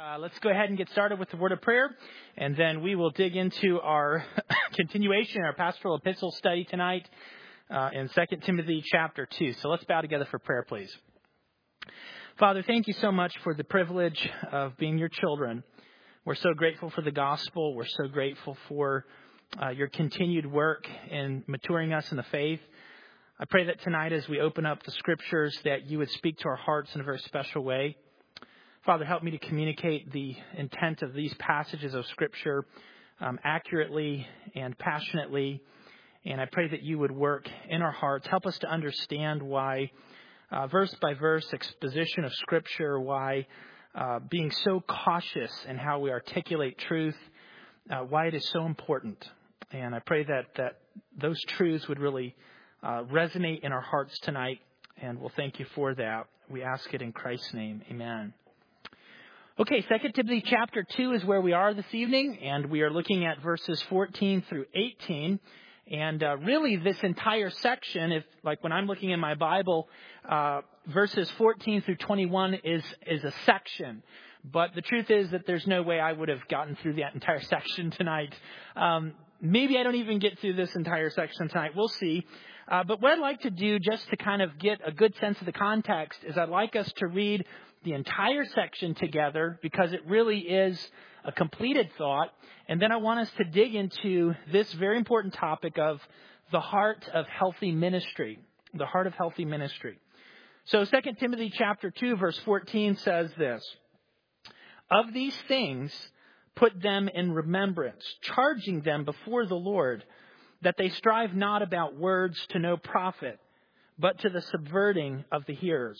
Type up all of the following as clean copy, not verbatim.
Let's go ahead and get started with the word of prayer, and then we will dig into our continuation, our pastoral epistle study tonight in 2 Timothy chapter 2. So let's bow together for prayer, please. Father, thank you so much for the privilege of being your children. We're so grateful for the gospel. We're so grateful for your continued work in maturing us in the faith. I pray that tonight as we open up the scriptures that you would speak to our hearts in a very special way. Father, help me to communicate the intent of these passages of Scripture accurately and passionately. And I pray that you would work in our hearts. Help us to understand why verse by verse exposition of Scripture, why being so cautious in how we articulate truth, why it is so important. And I pray that those truths would really resonate in our hearts tonight. And we'll thank you for that. We ask it in Christ's name. Amen. Okay, 2 Timothy chapter 2 is where we are this evening, and we are looking at verses 14 through 18. And really this entire section, if like when I'm looking in my Bible, verses 14 through 21 is a section. But the truth is that there's no way I would have gotten through that entire section tonight. Maybe I don't even get through this entire section tonight. We'll see. But what I'd like to do, just to kind of get a good sense of the context, is I'd like us to read the entire section together because it really is a completed thought. And then I want us to dig into this very important topic of the heart of healthy ministry. The heart of healthy ministry. So 2 Timothy chapter 2 verse 14 says this: "Of these things put them in remembrance, charging them before the Lord, that they strive not about words to no profit, but to the subverting of the hearers.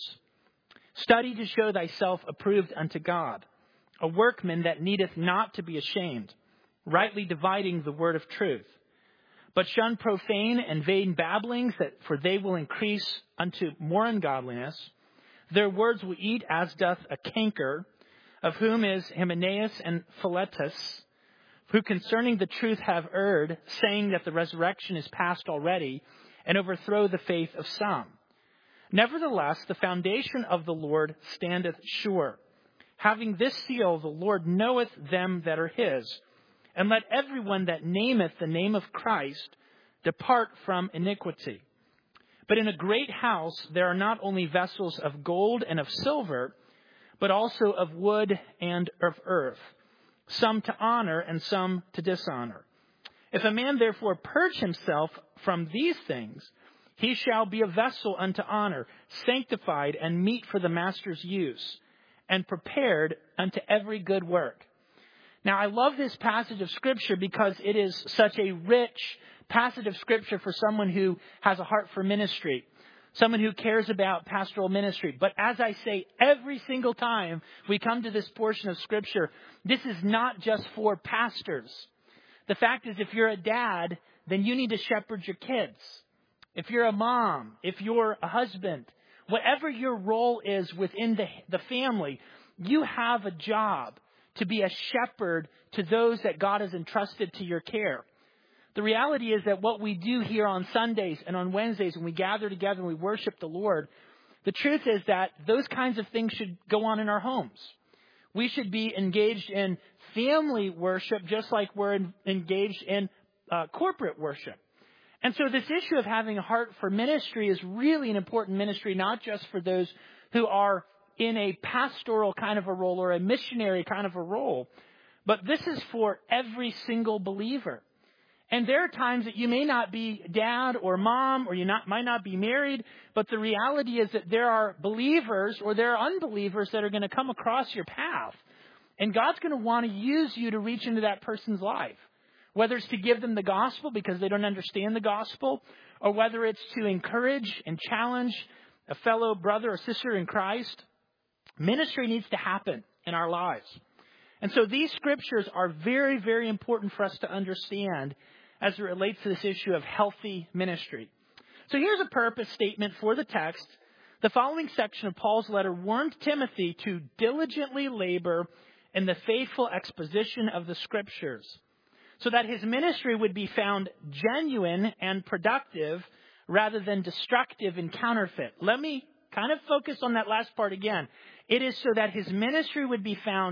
Study to show thyself approved unto God, a workman that needeth not to be ashamed, rightly dividing the word of truth. But shun profane and vain babblings, for they will increase unto more ungodliness. Their words will eat as doth a canker, of whom is Hymenaeus and Philetus, who concerning the truth have erred, saying that the resurrection is past already, and overthrow the faith of some. Nevertheless, the foundation of the Lord standeth sure. Having this seal, the Lord knoweth them that are his. And let everyone that nameth the name of Christ depart from iniquity. But in a great house there are not only vessels of gold and of silver, but also of wood and of earth, some to honor and some to dishonor. If a man therefore purge himself from these things, he shall be a vessel unto honor, sanctified and meet for the master's use, and prepared unto every good work." Now, I love this passage of Scripture because it is such a rich passage of Scripture for someone who has a heart for ministry, someone who cares about pastoral ministry. But as I say every single time we come to this portion of Scripture, this is not just for pastors. The fact is, if you're a dad, then you need to shepherd your kids. If you're a mom, if you're a husband, whatever your role is within the family, you have a job to be a shepherd to those that God has entrusted to your care. The reality is that what we do here on Sundays and on Wednesdays when we gather together and we worship the Lord, the truth is that those kinds of things should go on in our homes. We should be engaged in family worship just like we're engaged in corporate worship. And so this issue of having a heart for ministry is really an important ministry, not just for those who are in a pastoral kind of a role or a missionary kind of a role, but this is for every single believer. And there are times that you may not be dad or mom, or might not be married, but the reality is that there are believers or there are unbelievers that are going to come across your path. And God's going to want to use you to reach into that person's life. Whether it's to give them the gospel because they don't understand the gospel, or whether it's to encourage and challenge a fellow brother or sister in Christ, ministry needs to happen in our lives. And so these scriptures are very, very important for us to understand as it relates to this issue of healthy ministry. So here's a purpose statement for the text. The following section of Paul's letter warned Timothy to diligently labor in the faithful exposition of the scriptures, so that his ministry would be found genuine and productive rather than destructive and counterfeit. Let me kind of focus on that last part again. It is so that his ministry would be found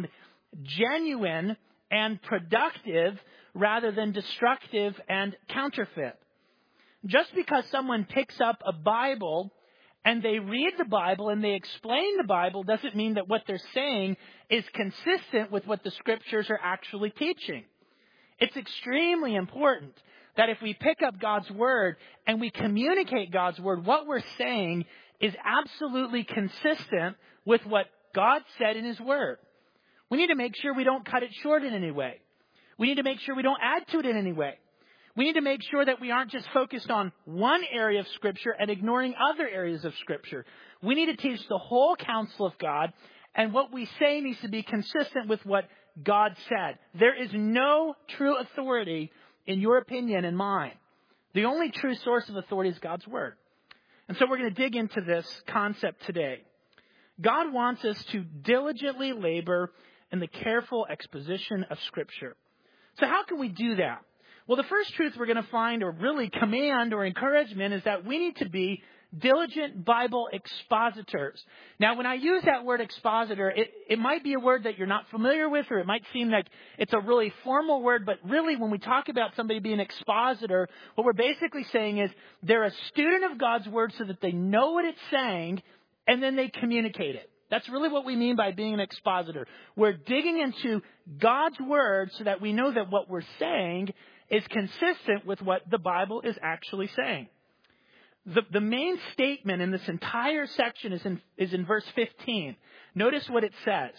genuine and productive rather than destructive and counterfeit. Just because someone picks up a Bible and they read the Bible and they explain the Bible doesn't mean that what they're saying is consistent with what the Scriptures are actually teaching. It's extremely important that if we pick up God's Word and we communicate God's Word, what we're saying is absolutely consistent with what God said in His Word. We need to make sure we don't cut it short in any way. We need to make sure we don't add to it in any way. We need to make sure that we aren't just focused on one area of Scripture and ignoring other areas of Scripture. We need to teach the whole counsel of God, and what we say needs to be consistent with what God said. There is no true authority in your opinion and mine. The only true source of authority is God's Word. And so we're going to dig into this concept today. God wants us to diligently labor in the careful exposition of Scripture. So how can we do that? Well, the first truth we're going to find, or really command or encouragement, is that we need to be diligent Bible expositors. Now, when I use that word expositor, it might be a word that you're not familiar with, or it might seem like it's a really formal word, but really when we talk about somebody being an expositor, what we're basically saying is they're a student of God's Word so that they know what it's saying, and then they communicate it. That's really what we mean by being an expositor. We're digging into God's Word so that we know that what we're saying is consistent with what the Bible is actually saying. The main statement in this entire section is in verse 15. Notice what it says.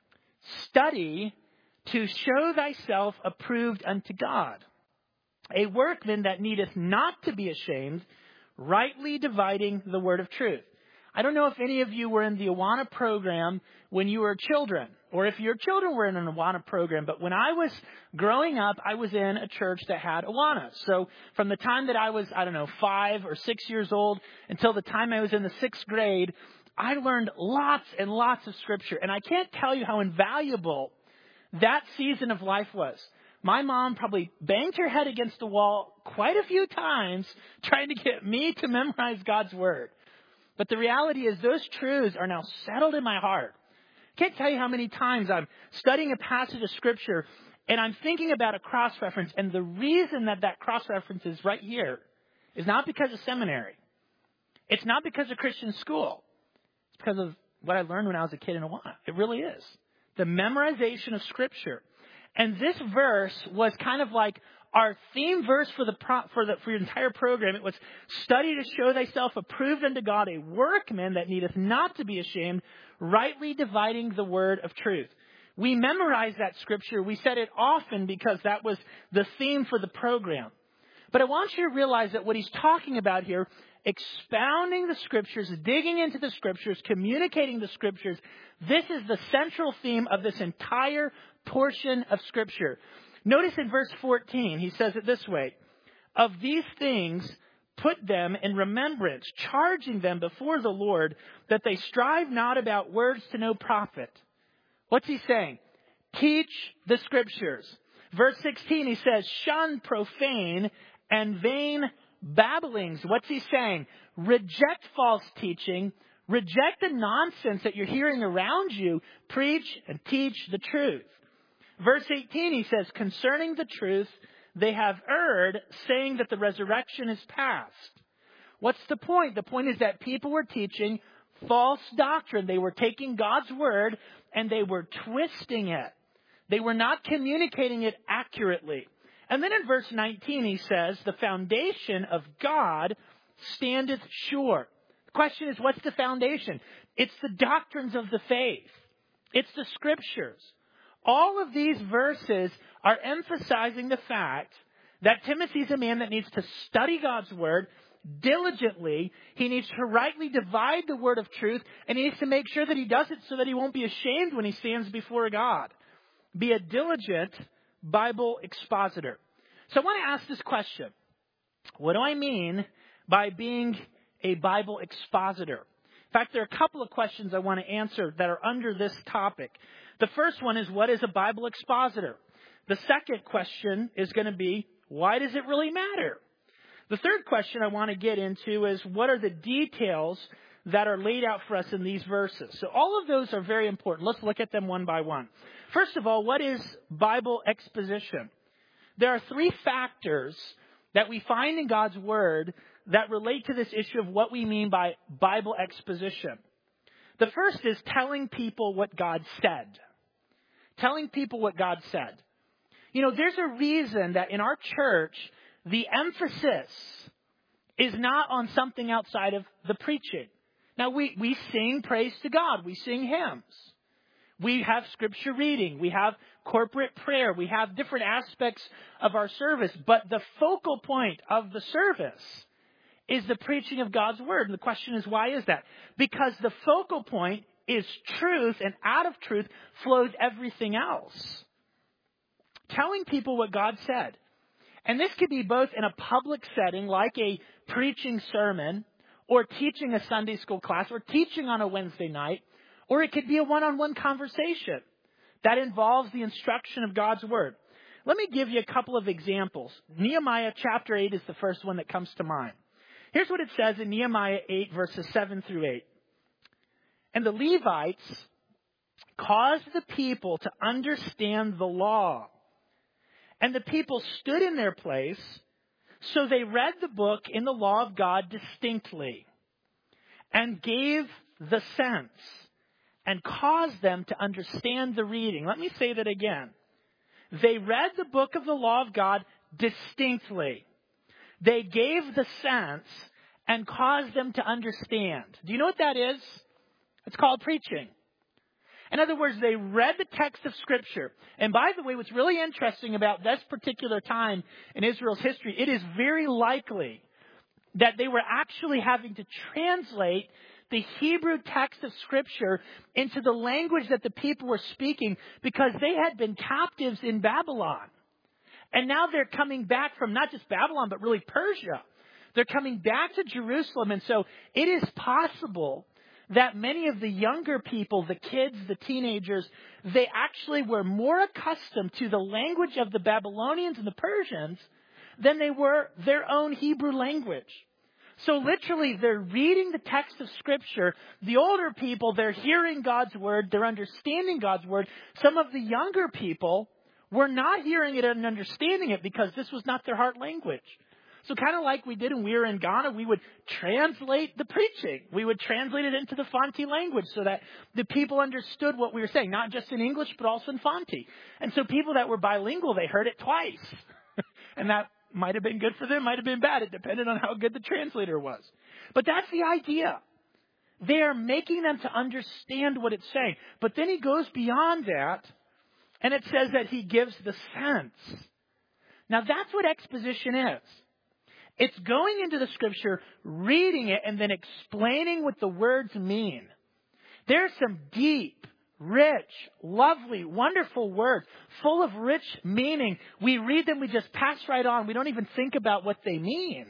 Study to show thyself approved unto God, a workman that needeth not to be ashamed, rightly dividing the word of truth. I don't know if any of you were in the Awana program when you were children, or if your children were in an Awana program, but when I was growing up, I was in a church that had Awana. So from the time that I was, 5 or 6 years old until the time I was in the 6th grade, I learned lots and lots of Scripture. And I can't tell you how invaluable that season of life was. My mom probably banged her head against the wall quite a few times trying to get me to memorize God's Word. But the reality is those truths are now settled in my heart. I can't tell you how many times I'm studying a passage of Scripture and I'm thinking about a cross-reference. And the reason that cross-reference is right here is not because of seminary. It's not because of Christian school. It's because of what I learned when I was a kid in Awana. It really is. The memorization of Scripture. And this verse was kind of like our theme verse for your entire program. It was study to show thyself approved unto God, a workman that needeth not to be ashamed, rightly dividing the word of truth. We memorized that Scripture. We said it often because that was the theme for the program. But I want you to realize that what he's talking about here, expounding the Scriptures, digging into the Scriptures, communicating the Scriptures, this is the central theme of this entire portion of Scripture. Notice in verse 14, he says it this way, of these things put them in remembrance, charging them before the Lord that they strive not about words to no profit. What's he saying? Teach the Scriptures. Verse 16, he says, shun profane and vain babblings. What's he saying? Reject false teaching. Reject the nonsense that you're hearing around you. Preach and teach the truth. Verse 18, he says, concerning the truth, they have erred, saying that the resurrection is past. What's the point? The point is that people were teaching false doctrine. They were taking God's Word and they were twisting it. They were not communicating it accurately. And then in verse 19, he says, the foundation of God standeth sure. The question is, what's the foundation? It's the doctrines of the faith. It's the Scriptures. All of these verses are emphasizing the fact that Timothy's a man that needs to study God's Word diligently. He needs to rightly divide the word of truth, and he needs to make sure that he does it so that he won't be ashamed when he stands before God. Be a diligent Bible expositor. So I want to ask this question. What do I mean by being a Bible expositor? In fact, there are a couple of questions I want to answer that are under this topic. The first one is, what is a Bible expositor? The second question is going to be, why does it really matter? The third question I want to get into is, what are the details that are laid out for us in these verses. So all of those are very important. Let's look at them one by one. First of all, what is Bible exposition? There are three factors that we find in God's Word that relate to this issue of what we mean by Bible exposition. The first is telling people what God said. Telling people what God said. You know, there's a reason that in our church, the emphasis is not on something outside of the preaching. Now, we sing praise to God. We sing hymns. We have scripture reading. We have corporate prayer. We have different aspects of our service. But the focal point of the service is the preaching of God's Word. And the question is, why is that? Because the focal point is truth, and out of truth flows everything else. Telling people what God said. And this could be both in a public setting, like a preaching sermon, or teaching a Sunday school class, or teaching on a Wednesday night, or it could be a one-on-one conversation that involves the instruction of God's Word. Let me give you a couple of examples. Nehemiah chapter 8 is the first one that comes to mind. Here's what it says in Nehemiah 8, verses 7 through 8. And the Levites caused the people to understand the law. And the people stood in their place, so they read the book in the law of God distinctly, and gave the sense, and caused them to understand the reading. Let me say that again. They read the book of the law of God distinctly. They gave the sense and caused them to understand. Do you know what that is? It's called preaching. In other words, they read the text of Scripture. And by the way, what's really interesting about this particular time in Israel's history, it is very likely that they were actually having to translate the Hebrew text of Scripture into the language that the people were speaking because they had been captives in Babylon. And now they're coming back from not just Babylon, but really Persia. They're coming back to Jerusalem. And so it is possible that many of the younger people, the kids, the teenagers, they actually were more accustomed to the language of the Babylonians and the Persians than they were their own Hebrew language. So literally, they're reading the text of Scripture. The older people, they're hearing God's Word. They're understanding God's Word. Some of the younger people were not hearing it and understanding it because this was not their heart language. So kind of like we did when we were in Ghana, we would translate the preaching. We would translate it into the Fanti language so that the people understood what we were saying, not just in English, but also in Fanti. And so people that were bilingual, they heard it twice. And that might have been good for them, might have been bad. It depended on how good the translator was. But that's the idea. They are making them to understand what it's saying. But then he goes beyond that, and it says that he gives the sense. Now that's what exposition is. It's going into the Scripture, reading it, and then explaining what the words mean. There's some deep, rich, lovely, wonderful words, full of rich meaning. We read them, we just pass right on. We don't even think about what they mean.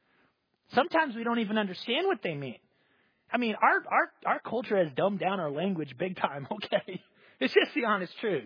Sometimes we don't even understand what they mean. I mean, our culture has dumbed down our language big time, okay? It's just the honest truth.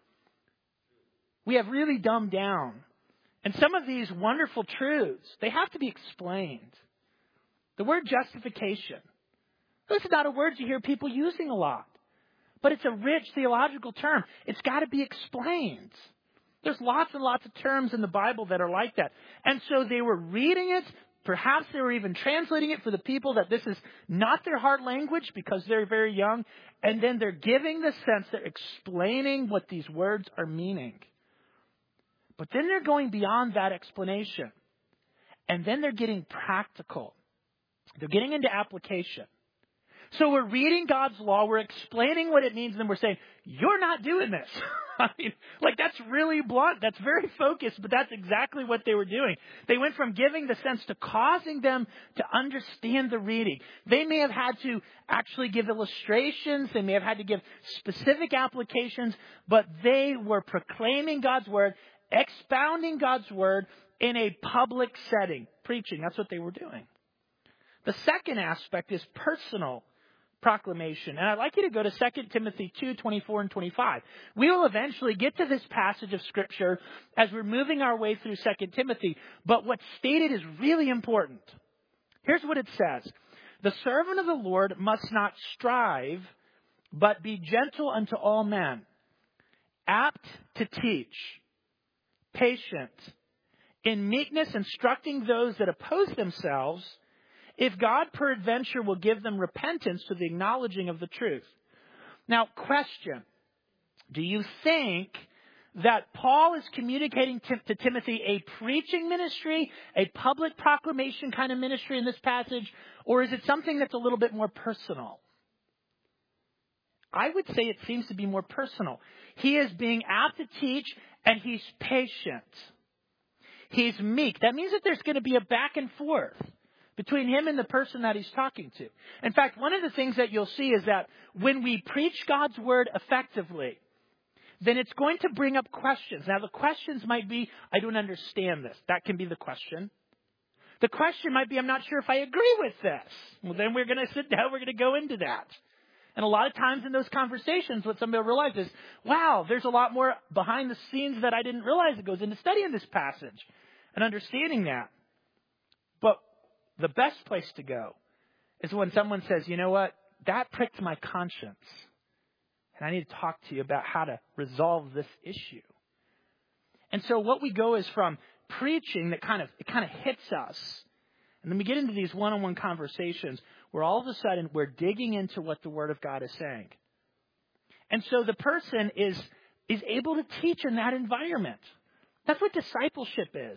We have really dumbed down. And some of these wonderful truths, they have to be explained. The word justification. This is not a word you hear people using a lot. But it's a rich theological term. It's got to be explained. There's lots and lots of terms in the Bible that are like that. And so they were reading it. Perhaps they were even translating it for the people that this is not their heart language because they're very young. And then they're giving the sense, they're explaining what these words are meaning. But then they're going beyond that explanation. And then they're getting practical. They're getting into application. So we're reading God's law, we're explaining what it means, and then we're saying, you're not doing this. I mean, like that's really blunt, that's very focused, but that's exactly what they were doing. They went from giving the sense to causing them to understand the reading. They may have had to actually give illustrations, they may have had to give specific applications, but they were proclaiming God's word, expounding God's word in a public setting, preaching. That's what they were doing. The second aspect is personal proclamation. And I'd like you to go to 2 Timothy 2, 24 and 25. We will eventually get to this passage of Scripture as we're moving our way through 2 Timothy. But what's stated is really important. Here's what it says. The servant of the Lord must not strive, but be gentle unto all men, apt to teach, patient, in meekness instructing those that oppose themselves, if God peradventure will give them repentance to the acknowledging of the truth. Now, question. Do you think that Paul is communicating to Timothy a preaching ministry, a public proclamation kind of ministry in this passage, or is it something that's a little bit more personal? I would say it seems to be more personal. He is being apt to teach, and he's patient. He's meek. That means that there's going to be a back and forth between him and the person that he's talking to. In fact, one of the things that you'll see is that when we preach God's word effectively, then it's going to bring up questions. Now, the questions might be, I don't understand this. That can be the question. The question might be, I'm not sure if I agree with this. Well, then we're going to sit down, we're going to go into that. And a lot of times in those conversations, what somebody will realize is, wow, there's a lot more behind the scenes that I didn't realize that goes into studying this passage and understanding that. But the best place to go is when someone says, you know what, that pricked my conscience. And I need to talk to you about how to resolve this issue. And so what we go is from preaching that kind of hits us. And then we get into these one-on-one conversations where all of a sudden we're digging into what the Word of God is saying. And so the person is able to teach in that environment. That's what discipleship is.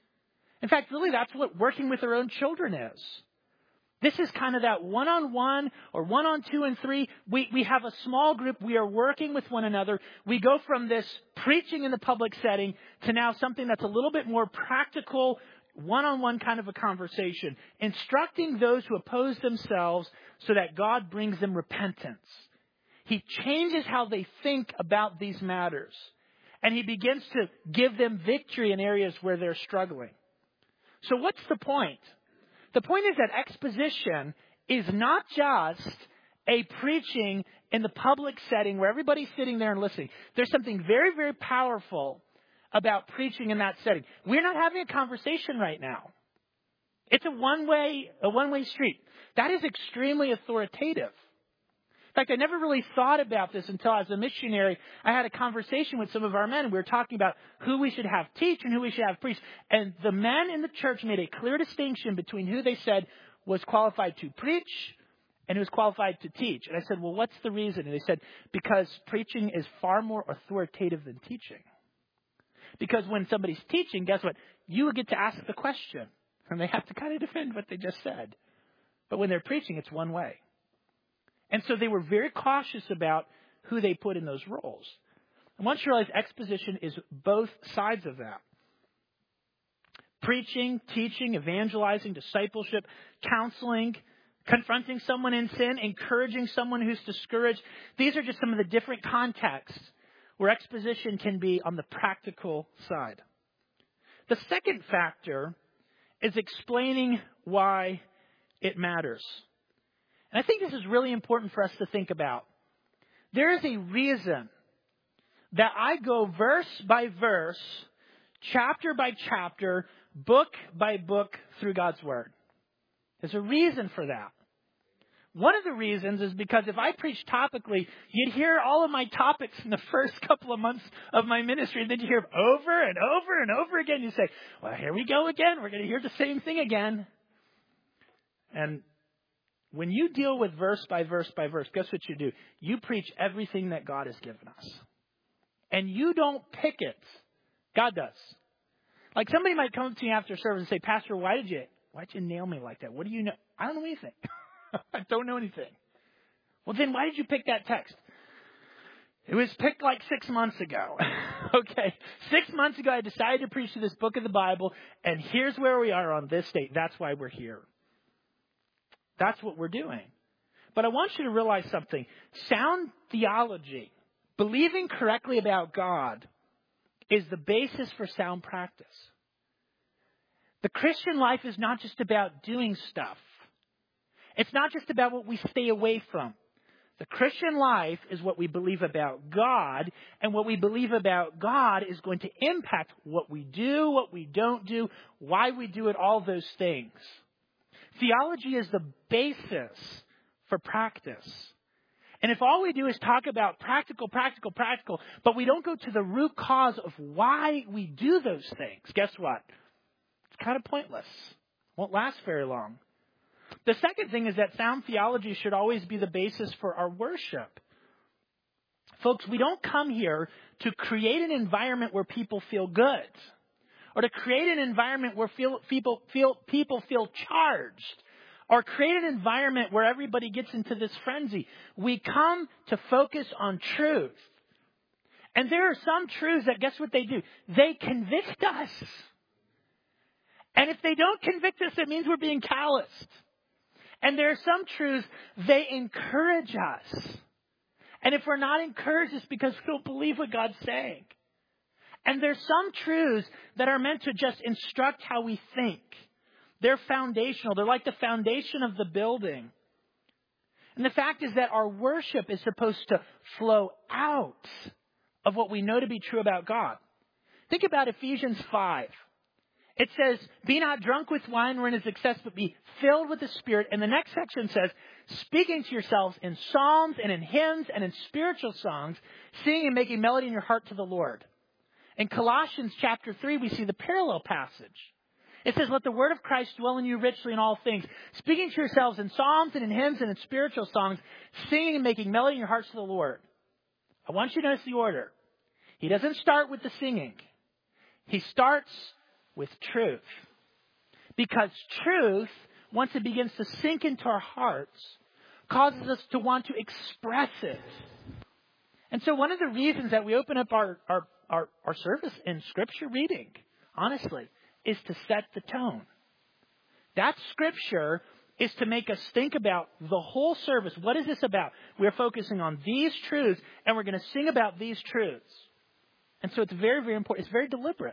In fact, really that's what working with our own children is. This is kind of that one-on-one or one-on-two and three. We have a small group. We are working with one another. We go from this preaching in the public setting to now something that's a little bit more practical, one-on-one kind of a conversation, instructing those who oppose themselves so that God brings them repentance. He changes how they think about these matters, and he begins to give them victory in areas where they're struggling. So what's the point? The point is that exposition is not just a preaching in the public setting where everybody's sitting there and listening. There's something very, very powerful about preaching in that setting. We're not having a conversation right now. It's a one-way street. That is extremely authoritative. In fact, I never really thought about this until as a missionary, I had a conversation with some of our men, and we were talking about who we should have teach and who we should have preach. And the men in the church made a clear distinction between who they said was qualified to preach and who was qualified to teach. And I said, well, what's the reason? And they said, because preaching is far more authoritative than teaching. Because when somebody's teaching, guess what? You get to ask the question, and they have to kind of defend what they just said. But when they're preaching, it's one way. And so they were very cautious about who they put in those roles. And once you realize exposition is both sides of that. Preaching, teaching, evangelizing, discipleship, counseling, confronting someone in sin, encouraging someone who's discouraged. These are just some of the different contexts where exposition can be on the practical side. The second factor is explaining why it matters. And I think this is really important for us to think about. There is a reason that I go verse by verse, chapter by chapter, book by book through God's Word. There's a reason for that. One of the reasons is because if I preach topically, you'd hear all of my topics in the first couple of months of my ministry, and then you hear them over and over and over again. You say, well, here we go again. We're going to hear the same thing again. And when you deal with verse by verse by verse, guess what you do? You preach everything that God has given us. And you don't pick it. God does. Like somebody might come to me after service and say, Pastor, why'd you nail me like that? What do you know? I don't know anything. I don't know anything. Well, then why did you pick that text? It was picked like 6 months ago. Okay. 6 months ago, I decided to preach to this book of the Bible, and here's where we are on this date. That's why we're here. That's what we're doing. But I want you to realize something. Sound theology, believing correctly about God, is the basis for sound practice. The Christian life is not just about doing stuff. It's not just about what we stay away from. The Christian life is what we believe about God, and what we believe about God is going to impact what we do, what we don't do, why we do it, all those things. Theology is the basis for practice. And if all we do is talk about practical, but we don't go to the root cause of why we do those things, guess what? It's kind of pointless. Won't last very long. The second thing is that sound theology should always be the basis for our worship. Folks, we don't come here to create an environment where people feel good, or to create an environment where people feel charged, or create an environment where everybody gets into this frenzy. We come to focus on truth. And there are some truths that, guess what they do? They convict us. And if they don't convict us, it means we're being calloused. And there are some truths, they encourage us. And if we're not encouraged, it's because we don't believe what God's saying. And there's some truths that are meant to just instruct how we think. They're foundational. They're like the foundation of the building. And the fact is that our worship is supposed to flow out of what we know to be true about God. Think about Ephesians 5. It says, be not drunk with wine wherein is excess, but be filled with the Spirit. And the next section says, speaking to yourselves in psalms and in hymns and in spiritual songs, singing and making melody in your heart to the Lord. In Colossians chapter 3, we see the parallel passage. It says, let the word of Christ dwell in you richly in all things, speaking to yourselves in psalms and in hymns and in spiritual songs, singing and making melody in your hearts to the Lord. I want you to notice the order. He doesn't start with the singing. He starts with truth. Because truth, once it begins to sink into our hearts, causes us to want to express it. And so one of the reasons that we open up our service in Scripture reading, honestly, is to set the tone. That Scripture is to make us think about the whole service. What is this about? We're focusing on these truths, and we're going to sing about these truths. And so it's very, very important. It's very deliberate.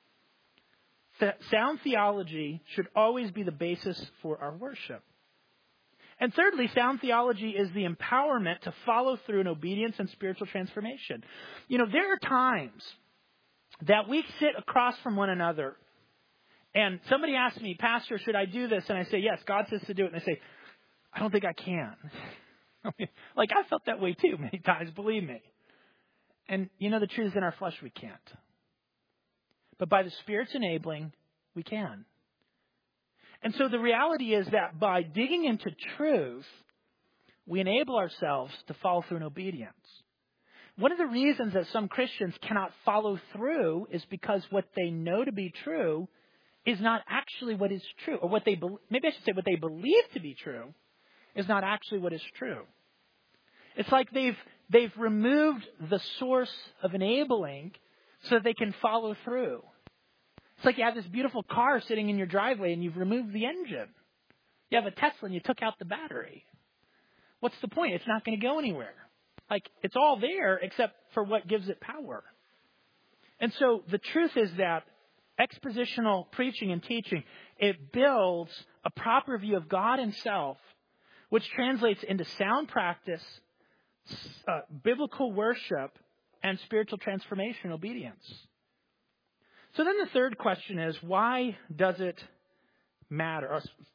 Sound theology should always be the basis for our worship. And thirdly, sound theology is the empowerment to follow through in obedience and spiritual transformation. You know, there are times that we sit across from one another and somebody asks me, Pastor, should I do this? And I say, yes, God says to do it. And they say, I don't think I can. Like, I felt that way too many times, believe me. And you know, the truth is, in our flesh, we can't. But by the Spirit's enabling, we can. And so the reality is that by digging into truth, we enable ourselves to follow through in obedience. One of the reasons that some Christians cannot follow through is because what they know to be true is not actually what is true. Or what they maybe I should say what they believe to be true is not actually what is true. It's like they've removed the source of enabling so that they can follow through. It's like you have this beautiful car sitting in your driveway and you've removed the engine. You have a Tesla and you took out the battery. What's the point? It's not going to go anywhere. Like, it's all there except for what gives it power. And so the truth is that expositional preaching and teaching, it builds a proper view of God Himself, which translates into sound practice, biblical worship, and spiritual transformation and obedience. So then the third question is, why does it matter?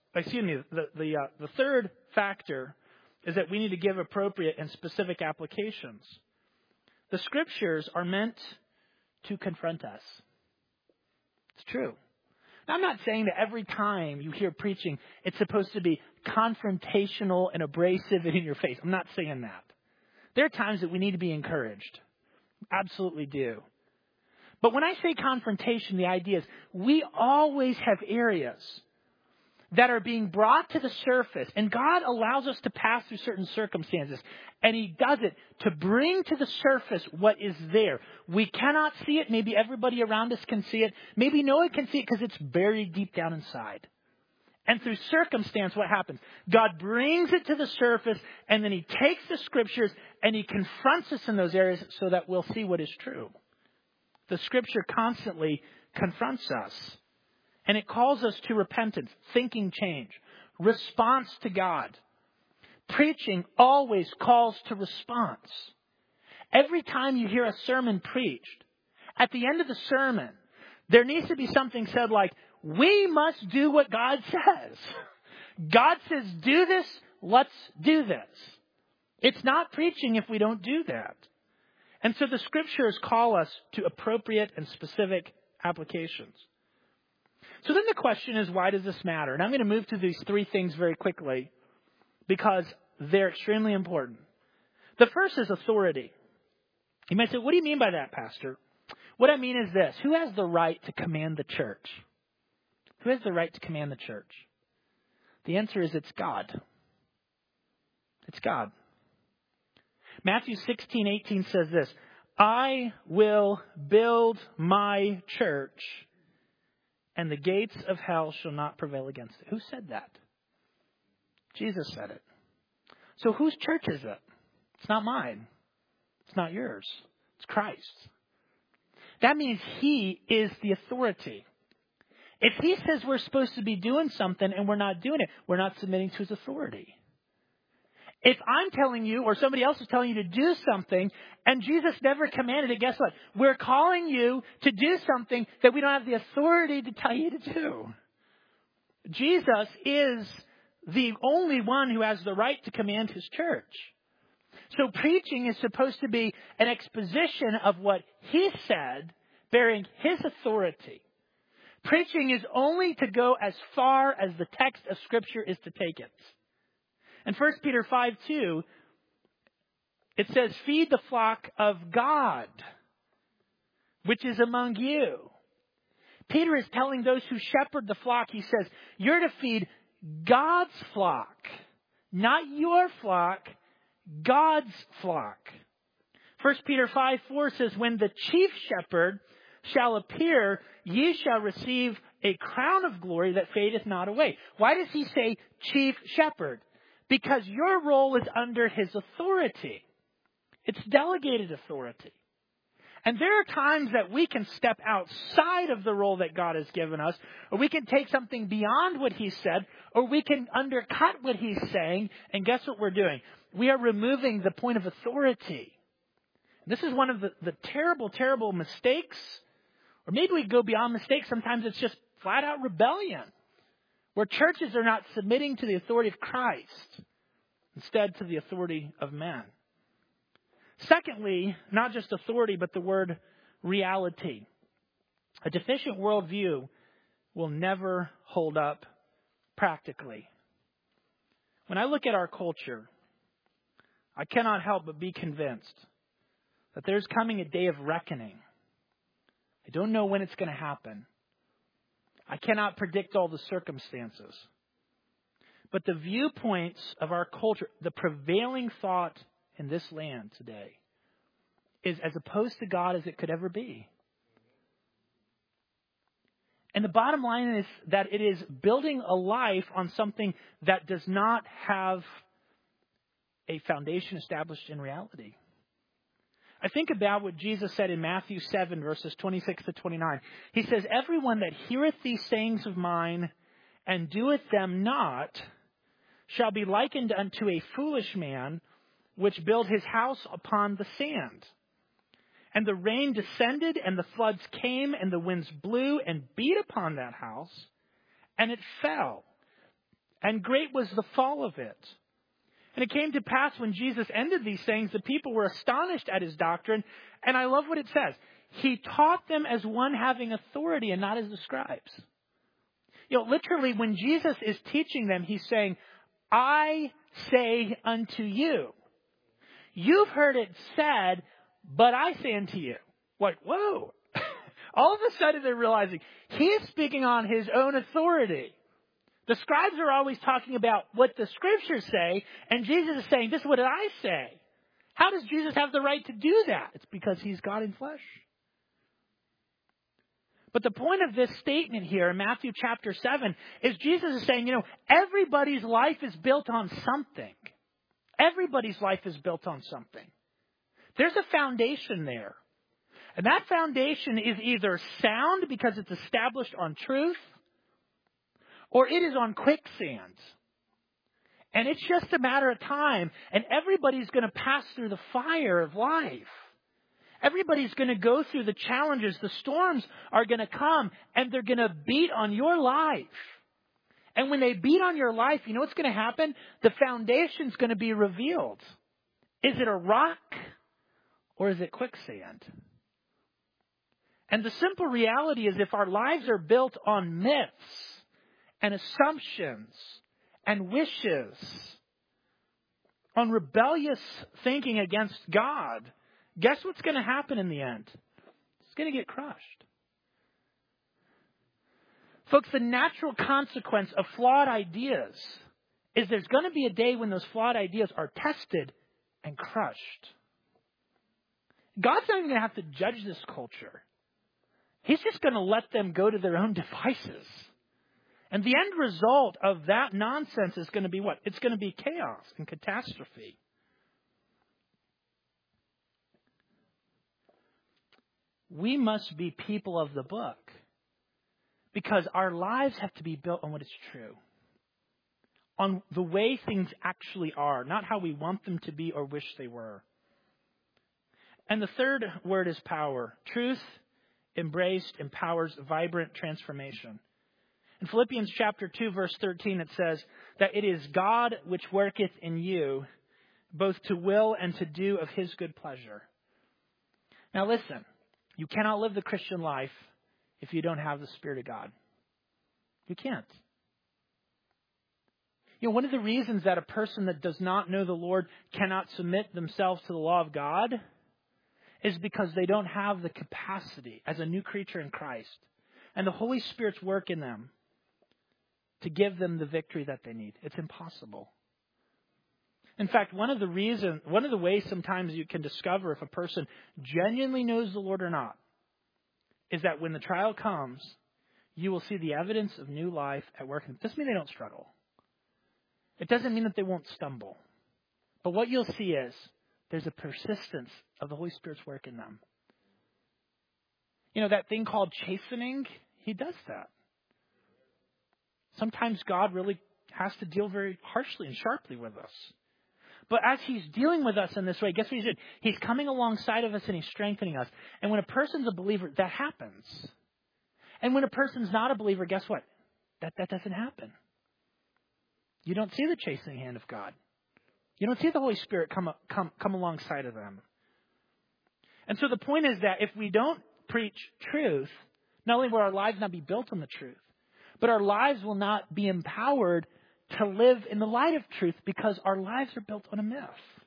The third factor is that we need to give appropriate and specific applications. The Scriptures are meant to confront us. It's true. Now, I'm not saying that every time you hear preaching, it's supposed to be confrontational and abrasive and in your face. I'm not saying that. There are times that we need to be encouraged. Absolutely do. But when I say confrontation, the idea is we always have areas that are being brought to the surface. And God allows us to pass through certain circumstances. And He does it to bring to the surface what is there. We cannot see it. Maybe everybody around us can see it. Maybe no one can see it because it's buried deep down inside. And through circumstance, what happens? God brings it to the surface, and then He takes the Scriptures and He confronts us in those areas so that we'll see what is true. The Scripture constantly confronts us. And it calls us to repentance, thinking change, response to God. Preaching always calls to response. Every time you hear a sermon preached, at the end of the sermon, there needs to be something said like, we must do what God says. God says, do this, let's do this. It's not preaching if we don't do that. And so the scriptures call us to appropriate and specific applications. So then the question is, why does this matter? And I'm going to move to these three things very quickly because they're extremely important. The first is authority. You might say, what do you mean by that, Pastor? What I mean is this. Who has the right to command the church? Who has the right to command the church? The answer is it's God. It's God. Matthew 16:18 says this, I will build my church, and the gates of hell shall not prevail against it. Who said that? Jesus said it. So whose church is it? It's not mine. It's not yours. It's Christ. That means He is the authority. If He says we're supposed to be doing something and we're not doing it, we're not submitting to His authority. If I'm telling you or somebody else is telling you to do something and Jesus never commanded it, guess what? We're calling you to do something that we don't have the authority to tell you to do. Jesus is the only one who has the right to command His church. So preaching is supposed to be an exposition of what He said, bearing His authority. Preaching is only to go as far as the text of Scripture is to take it. In 1 Peter 5:2, it says, feed the flock of God, which is among you. Peter is telling those who shepherd the flock, he says, you're to feed God's flock, not your flock, God's flock. 1 Peter 5:4 says, when the chief shepherd shall appear, ye shall receive a crown of glory that fadeth not away. Why does he say chief shepherd? Because your role is under His authority. It's delegated authority. And there are times that we can step outside of the role that God has given us, or we can take something beyond what He said, or we can undercut what He's saying, and guess what we're doing? We are removing the point of authority. This is one of the terrible, terrible mistakes, or maybe we go beyond mistakes. Sometimes it's just flat out rebellion, where churches are not submitting to the authority of Christ, instead to the authority of man. Secondly, not just authority, but the word reality. A deficient worldview will never hold up practically. When I look at our culture, I cannot help but be convinced that there's coming a day of reckoning. I don't know when it's going to happen. I cannot predict all the circumstances. But the viewpoints of our culture, the prevailing thought in this land today is as opposed to God as it could ever be. And the bottom line is that it is building a life on something that does not have a foundation established in reality. I think about what Jesus said in Matthew 7, verses 26 to 29. He says, everyone that heareth these sayings of mine and doeth them not shall be likened unto a foolish man which built his house upon the sand. And the rain descended, and the floods came, and the winds blew and beat upon that house, and it fell. And great was the fall of it. And it came to pass when Jesus ended these things, the people were astonished at His doctrine. And I love what it says. He taught them as one having authority and not as the scribes. You know, literally, when Jesus is teaching them, He's saying, I say unto you. You've heard it said, but I say unto you. Like, whoa. All of a sudden they're realizing He is speaking on His own authority. The scribes are always talking about what the Scriptures say, and Jesus is saying, this is what I say. How does Jesus have the right to do that? It's because He's God in flesh. But the point of this statement here in Matthew chapter 7 is Jesus is saying, everybody's life is built on something. Everybody's life is built on something. There's a foundation there. And that foundation is either sound because it's established on truth, or it is on quicksand. And it's just a matter of time. And everybody's going to pass through the fire of life. Everybody's going to go through the challenges. The storms are going to come, and they're going to beat on your life. And when they beat on your life, you know what's going to happen? The foundation's going to be revealed. Is it a rock or is it quicksand? And the simple reality is if our lives are built on myths and assumptions and wishes, on rebellious thinking against God, guess what's going to happen in the end? It's going to get crushed. Folks, the natural consequence of flawed ideas is there's going to be a day when those flawed ideas are tested and crushed. God's not even going to have to judge this culture. He's just going to let them go to their own devices. And the end result of that nonsense is going to be what? It's going to be chaos and catastrophe. We must be people of the book because our lives have to be built on what is true, on the way things actually are, not how we want them to be or wish they were. And the third word is power. Truth, embraced, empowers vibrant transformation. In Philippians chapter 2, verse 13, it says that it is God which worketh in you, both to will and to do of his good pleasure. Now listen, you cannot live the Christian life if you don't have the Spirit of God. You can't. You know, one of the reasons that a person that does not know the Lord cannot submit themselves to the law of God is because they don't have the capacity as a new creature in Christ and the Holy Spirit's work in them to give them the victory that they need. It's impossible. In fact, one of the ways sometimes you can discover if a person genuinely knows the Lord or not is that when the trial comes, you will see the evidence of new life at work. It doesn't mean they don't struggle. It doesn't mean that they won't stumble. But what you'll see is there's a persistence of the Holy Spirit's work in them. You know, that thing called chastening, he does that. Sometimes God really has to deal very harshly and sharply with us. But as he's dealing with us in this way, guess what he's doing? He's coming alongside of us and he's strengthening us. And when a person's a believer, that happens. And when a person's not a believer, guess what? That doesn't happen. You don't see the chastening hand of God. You don't see the Holy Spirit come alongside of them. And so the point is that if we don't preach truth, not only will our lives not be built on the truth, but our lives will not be empowered to live in the light of truth because our lives are built on a myth.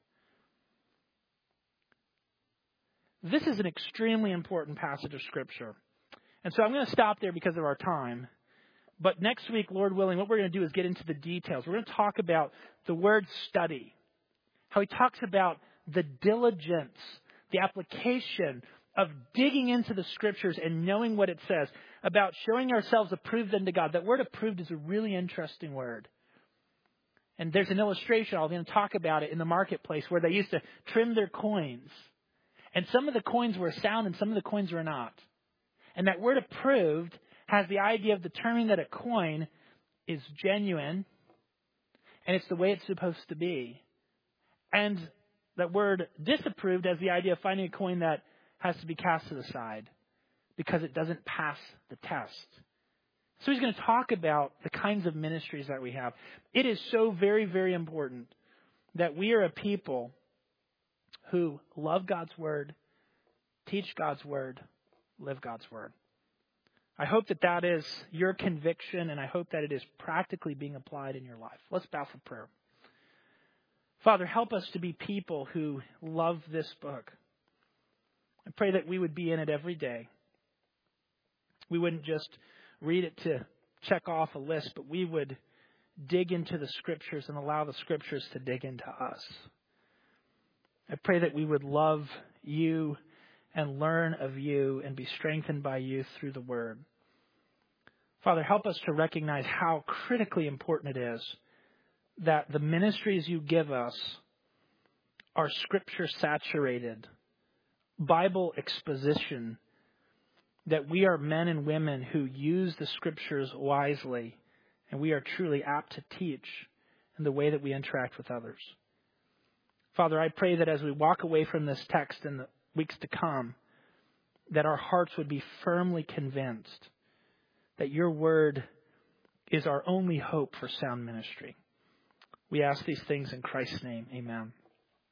This is an extremely important passage of Scripture. And so I'm going to stop there because of our time. But next week, Lord willing, what we're going to do is get into the details. We're going to talk about the word study, how he talks about the diligence, the application of digging into the Scriptures and knowing what it says, about showing ourselves approved unto God. That word approved is a really interesting word. And there's an illustration, I'm going to talk about it, in the marketplace where they used to trim their coins. And some of the coins were sound and some of the coins were not. And that word approved has the idea of determining that a coin is genuine and it's the way it's supposed to be. And that word disapproved has the idea of finding a coin that has to be cast to the side because it doesn't pass the test. So he's going to talk about the kinds of ministries that we have. It is so very, very important that we are a people who love God's Word, teach God's Word, live God's Word. I hope that that is your conviction, and I hope that it is practically being applied in your life. Let's bow for prayer. Father, help us to be people who love this book. I pray that we would be in it every day. We wouldn't just read it to check off a list, but we would dig into the Scriptures and allow the Scriptures to dig into us. I pray that we would love you and learn of you and be strengthened by you through the Word. Father, help us to recognize how critically important it is that the ministries you give us are Scripture saturated, Bible exposition, that we are men and women who use the Scriptures wisely, and we are truly apt to teach in the way that we interact with others. Father, I pray that as we walk away from this text in the weeks to come, that our hearts would be firmly convinced that your word is our only hope for sound ministry. We ask these things in Christ's name. Amen.